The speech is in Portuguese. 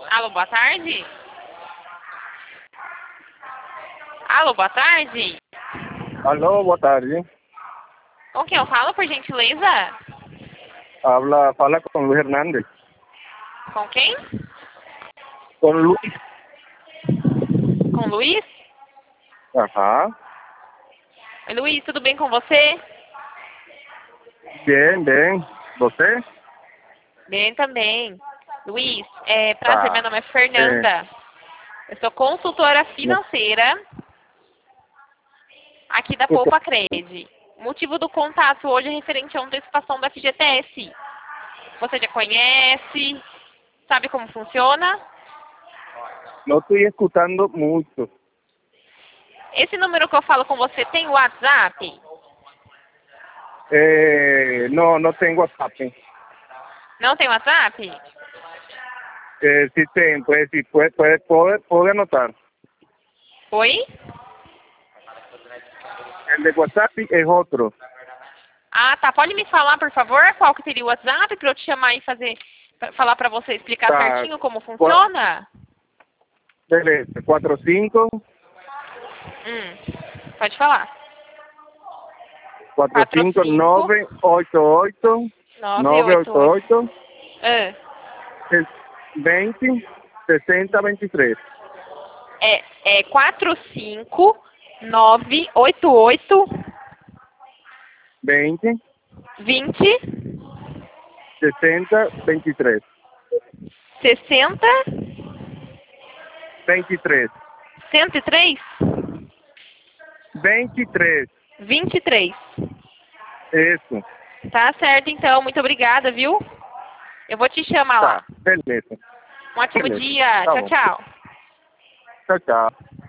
Alô, boa tarde. Alô, boa tarde. Aló, boa tarde. Com quem eu falo, por gentileza? Fala con Luis Hernández. Com quem? Con Luis. Com Luiz? Ajá. Oi, Luiz, tudo bem com você? Bien, bien. ¿Você? Bem também. Luiz, prazer, Tá. meu nome é Fernanda. Eu sou consultora financeira aqui da Poupa Cred. O motivo do contato hoje é referente à antecipação do FGTS. Você já conhece? Sabe como funciona? No estoy escuchando mucho. Esse número que eu falo com você tem WhatsApp? No tengo WhatsApp. Não tem WhatsApp? Sí, pues sí, puede anotar. Oi? El de WhatsApp es otro. Ah, tá. Pode me falar, por favor, qual que seria o WhatsApp para eu te chamar e falar para você explicar Tá. certinho como funciona? Beleza. 45 Pode falar. 45 988 988 988 20 60 23. É 45988 20 20 60 23. 60 23. 103 23. 23. Isso. Tá certo, então. Muito obrigada, viu? Eu vou te chamar lá. Tá. Beleza. Um ótimo Beleza. dia. Tá Tchau, bom. tchau. Tchau, tchau.